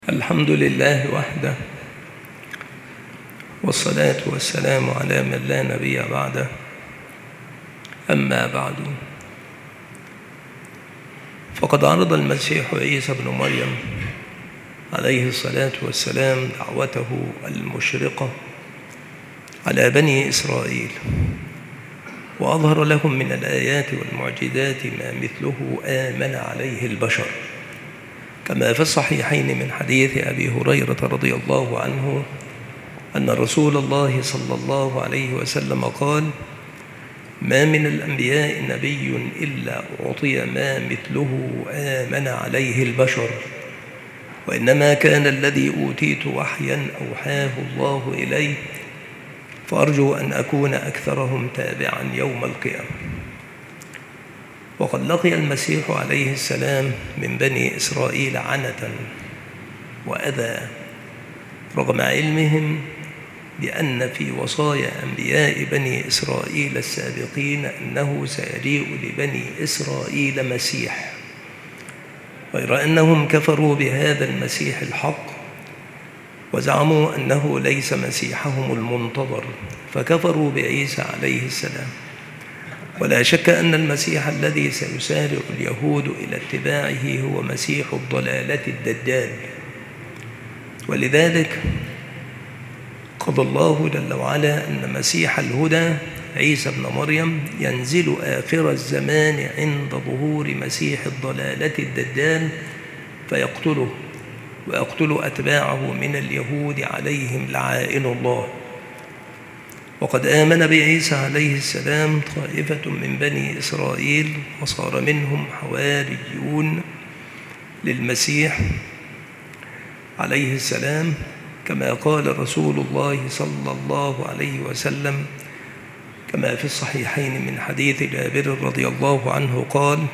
الحمد لله وحده، والصلاة والسلام على من لا نبي بعده. أما بعد، فقد عرض المسيح عيسى بن مريم عليه الصلاة والسلام دعوته المشرقة على بني إسرائيل، وأظهر لهم من الآيات والمعجزات ما مثله آمن عليه البشر، كما في الصحيحين من حديث أبي هريرة رضي الله عنه أن رسول الله صلى الله عليه وسلم قال: ما من الأنبياء نبي إلا أعطي ما مثله آمن عليه البشر، وإنما كان الذي أوتيت وحيا أوحاه الله إلي، فأرجو أن أكون أكثرهم تابعا يوم القيامة. وقد لقي المسيح عليه السلام من بني إسرائيل عنة وأذى، رغم علمهم بأن في وصايا أنبياء بني إسرائيل السابقين أنه سيجيء لبني إسرائيل مسيح، غير أنهم كفروا بهذا المسيح الحق وزعموا أنه ليس مسيحهم المنتظر، فكفروا بعيسى عليه السلام. ولا شك أن المسيح الذي سيسارع اليهود إلى اتباعه هو مسيح الضلالة الدجال، ولذلك قضى الله جل وعلا أن مسيح الهدى عيسى بن مريم ينزل آخر الزمان عند ظهور مسيح الضلالة الدجال فيقتله ويقتل أتباعه من اليهود عليهم لعائن الله. وقد آمن بعيسى عليه السلام طائفة من بني إسرائيل، وصار منهم حواريون للمسيح عليه السلام، كما قال رسول الله صلى الله عليه وسلم كما في الصحيحين من حديث جابر رضي الله عنه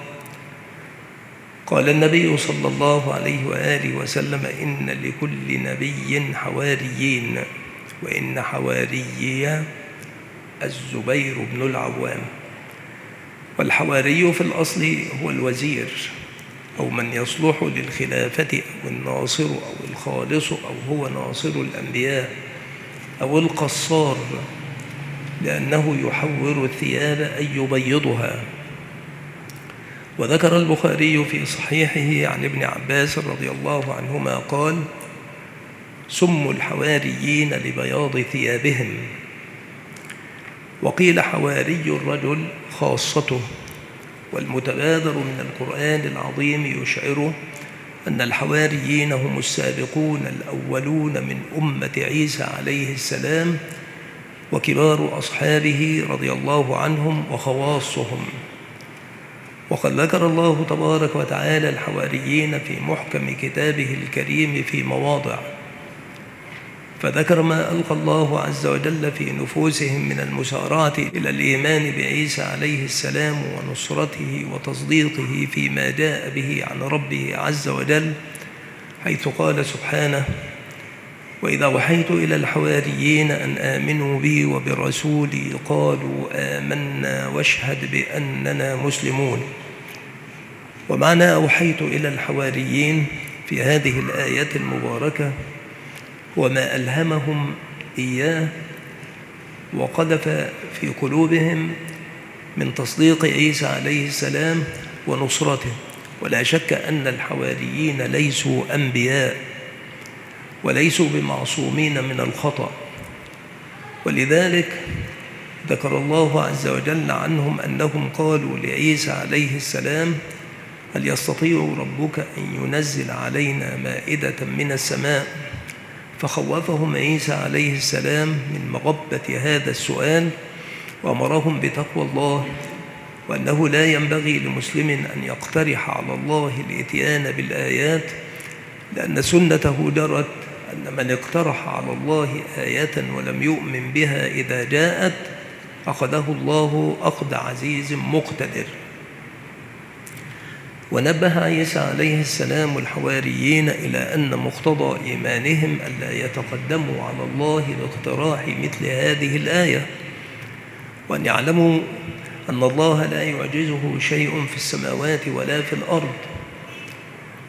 قال النبي صلى الله عليه وآله وسلم: إن لكل نبي حواريين، وإن حواريي الزبير بن العوام. والحواري في الأصل هو الوزير أو من يصلح للخلافة أو الناصر أو الخالص أو هو ناصر الأنبياء أو القصار، لأنه يحور الثياب أي يبيضها. وذكر البخاري في صحيحه عن ابن عباس رضي الله عنهما قال: سموا الحواريين لبياض ثيابهم. وقيل حواري الرجل خاصته. والمتبادر من القرآن العظيم يشعر أن الحواريين هم السابقون الأولون من أمة عيسى عليه السلام، وكبار أصحابه رضي الله عنهم وخواصهم. وقد ذكر الله تبارك وتعالى الحواريين في محكم كتابه الكريم في مواضع، فذكر ما ألقى الله عز وجل في نفوسهم من المسارعة إلى الإيمان بعيسى عليه السلام ونصرته وتصديقه فيما جاء به عن ربه عز وجل، حيث قال سبحانه: وإذا وحيت إلى الحواريين أن آمنوا بي وبرسولي قالوا آمنا واشهد بأننا مسلمون. ومعنى أوحيت إلى الحواريين في هذه الآية المباركة وما ألهمهم إياه وقذف في قلوبهم من تصديق عيسى عليه السلام ونصرته. ولا شك أن الحواريين ليسوا أنبياء وليسوا بمعصومين من الخطأ، ولذلك ذكر الله عز وجل عنهم أنهم قالوا لعيسى عليه السلام: هل يستطيع ربك أن ينزل علينا مائدة من السماء؟ فخوفهم عيسى عليه السلام من مغبة هذا السؤال، وأمرهم بتقوى الله، وأنه لا ينبغي لمسلم أن يقترح على الله الإتيان بالآيات، لأن سنته جرت أن من اقترح على الله آية ولم يؤمن بها إذا جاءت أخذه الله أخذ عزيز مقتدر. ونبه عيسى عليه السلام الحواريين إلى أن مقتضى إيمانهم ألا يتقدموا على الله باقتراح مثل هذه الآية، وأن يعلموا أن الله لا يعجزه شيء في السماوات ولا في الأرض،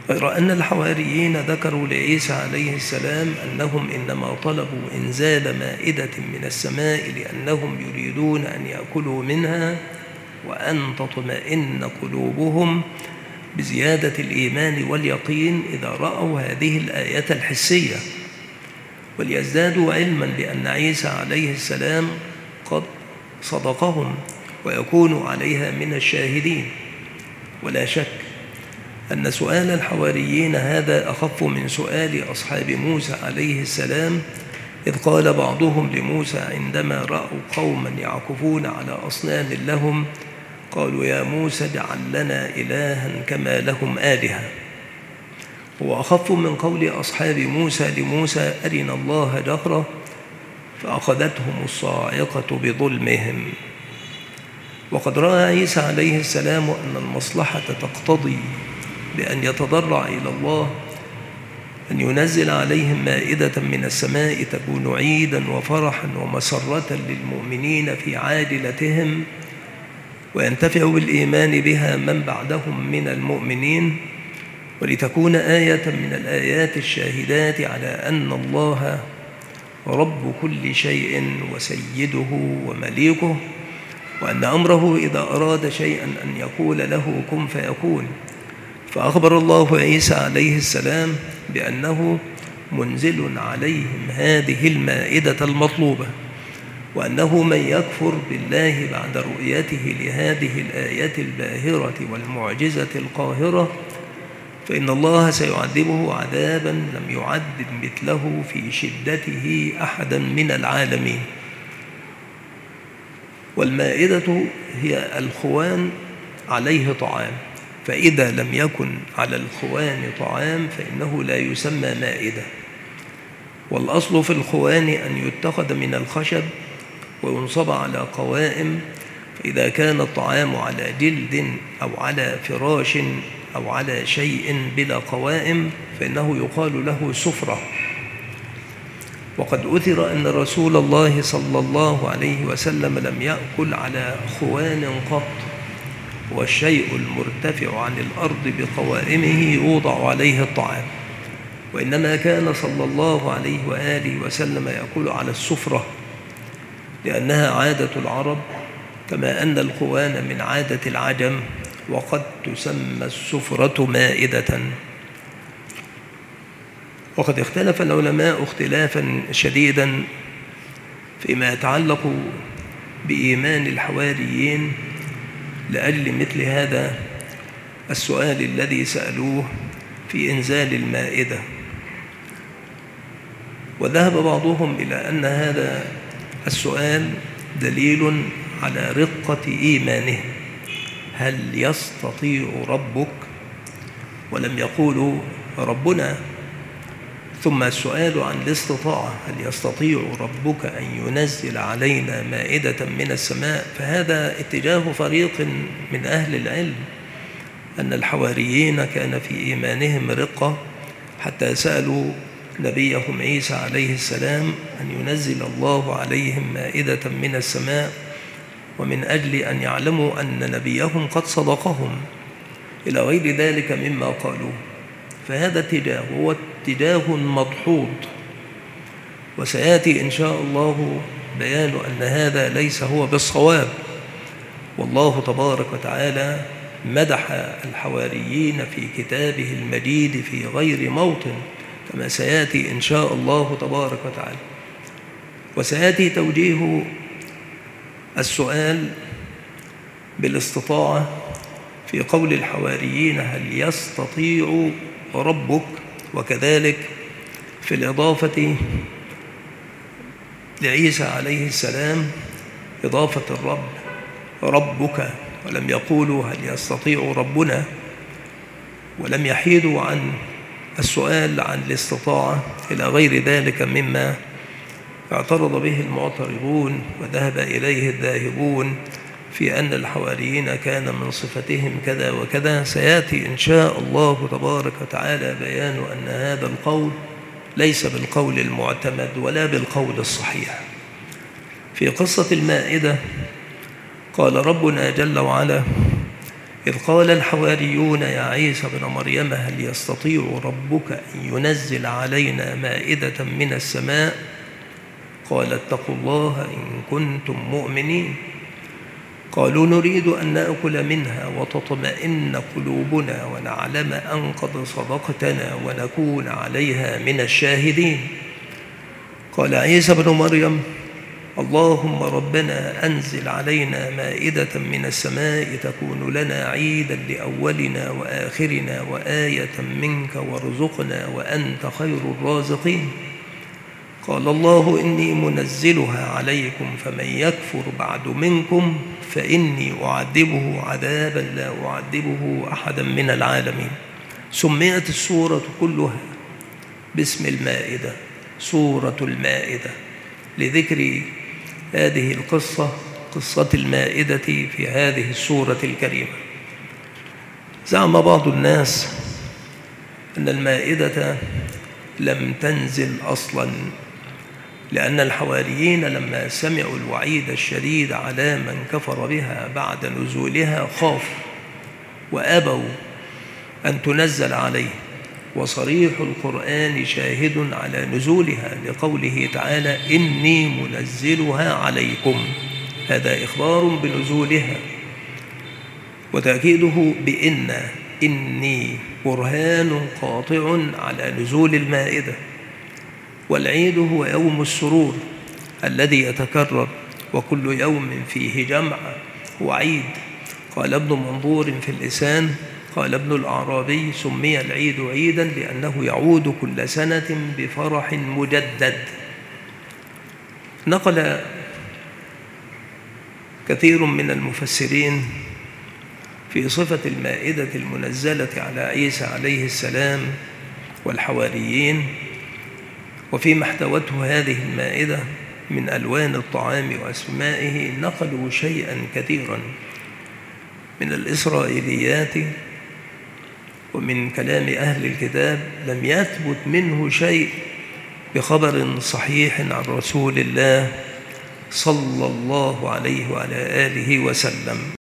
غير أن الحواريين ذكروا لعيسى عليه السلام أنهم إنما طلبوا إنزال مائدة من السماء لأنهم يريدون أن يأكلوا منها وأن تطمئن قلوبهم بزيادة الإيمان واليقين إذا رأوا هذه الآية الحسية، وليزدادوا علما بأن عيسى عليه السلام قد صدقهم ويكونوا عليها من الشاهدين. ولا شك أن سؤال الحواريين هذا أخف من سؤال أصحاب موسى عليه السلام، إذ قال بعضهم لموسى عندما رأوا قوما يعكفون على أصنام لهم قالوا يا موسى اجعل لنا إلها كما لهم آلهة. هو أخف من قول أصحاب موسى لموسى أرنا الله جهرة فأخذتهم الصاعقة بظلمهم. وقد رأى عيسى عليه السلام أن المصلحة تقتضي بأن يتضرع إلى الله أن ينزل عليهم مائدة من السماء تكون عيدا وفرحا ومسرة للمؤمنين في عاجلتهم وينتفع بالإيمان بها من بعدهم من المؤمنين، ولتكون آية من الآيات الشاهدات على أن الله رب كل شيء وسيده ومليكه، وأن أمره إذا أراد شيئا أن يقول له كن فيكون. فأخبر الله عيسى عليه السلام بأنه منزل عليهم هذه المائدة المطلوبة، وأنه من يكفر بالله بعد رؤيته لهذه الآية الباهرة والمعجزة القاهرة فإن الله سيعذبه عذابا لم يعذب مثله في شدته أحدا من العالمين. والمائدة هي الخوان عليه طعام، فإذا لم يكن على الخوان طعام فإنه لا يسمى مائدة. والأصل في الخوان أن يتخذ من الخشب وينصب على قوائم، فإذا كان الطعام على جلد أو على فراش أو على شيء بلا قوائم فإنه يقال له سفرة. وقد أثر أن رسول الله صلى الله عليه وسلم لم يأكل على خوان قط، والشيء المرتفع عن الأرض بقوائمه يوضع عليه الطعام، وإنما كان صلى الله عليه وآله وسلم يأكل على السفرة لأنها عادة العرب، كما أن الخوان من عادة العجم، وقد تسمى السفرة مائدة. وقد اختلف العلماء اختلافا شديدا فيما يتعلق بإيمان الحواريين لأجل مثل هذا السؤال الذي سألوه في إنزال المائدة. وذهب بعضهم إلى أن هذا السؤال دليل على رقة إيمانهم، هل يستطيع ربك؟ ولم يقولوا ربنا. ثم السؤال عن الاستطاعة، هل يستطيع ربك أن ينزل علينا مائدة من السماء؟ فهذا اتجاه فريق من أهل العلم أن الحواريين كان في إيمانهم رقة حتى سألوا نبيهم عيسى عليه السلام أن ينزل الله عليهم مائدة من السماء، ومن أجل أن يعلموا أن نبيهم قد صدقهم إلى غير ذلك مما قالوا. فهذا اتجاه هو اتجاه مدحوض، وسيأتي إن شاء الله بيان أن هذا ليس هو بالصواب. والله تبارك وتعالى مدح الحواريين في كتابه المجيد في غير موطن، كما سيأتي إن شاء الله تبارك وتعالى. وسيأتي توجيه السؤال بالاستطاعة في قول الحواريين هل يستطيع ربك، وكذلك في الإضافة لعيسى عليه السلام إضافة الرب ربك، ولم يقولوا هل يستطيع ربنا، ولم يحيدوا عن السؤال عن الاستطاعة إلى غير ذلك مما اعترض به المعترضون وذهب إليه الذاهبون في أن الحواريين كان من صفتهم كذا وكذا. سيأتي إن شاء الله تبارك وتعالى بيان أن هذا القول ليس بالقول المعتمد ولا بالقول الصحيح. في قصة المائدة قال ربنا جل وعلا إذ قال الحواريون يا عيسى ابن مريم هل يستطيع ربك أن ينزل علينا مائدة من السماء؟ قال اتقوا الله إن كنتم مؤمنين. قالوا نريد أن نأكل منها وتطمئن قلوبنا ونعلم أن قد صدقتنا ونكون عليها من الشاهدين. قال عيسى ابن مريم اللهم ربنا أنزل علينا مائدة من السماء تكون لنا عيدا لأولنا وآخرنا وآية منك وارزقنا وأنت خير الرازقين. قال الله إني منزلها عليكم فمن يكفر بعد منكم فإني أعذبه عذابا لا أعذبه أحدا من العالمين. سميت السورة كلها باسم المائدة، سورة المائدة، لذكر هذه القصة، قصة المائدة في هذه السورة الكريمة. زعم بعض الناس أن المائدة لم تنزل أصلا، لأن الحواريين لما سمعوا الوعيد الشديد على من كفر بها بعد نزولها خافوا وأبوا أن تنزل عليه، وصريح القرآن شاهد على نزولها لقوله تعالى إني منزلها عليكم، هذا إخبار بنزولها وتأكيده إني برهان قاطع على نزول المائدة. والعيد هو يوم السرور الذي يتكرر، وكل يوم فيه جمع هو عيد. قال ابن منظور في اللسان قال ابن الأعرابي سمي العيد عيدا لأنه يعود كل سنة بفرح مجدد. نقل كثير من المفسرين في صفة المائدة المنزلة على عيسى عليه السلام والحواريين وفيما احتوته هذه المائدة من ألوان الطعام وأسمائه، نقلوا شيئا كثيرا من الإسرائيليات ومن كلام أهل الكتاب لم يثبت منه شيء بخبر صحيح عن رسول الله صلى الله عليه وعلى آله وسلم.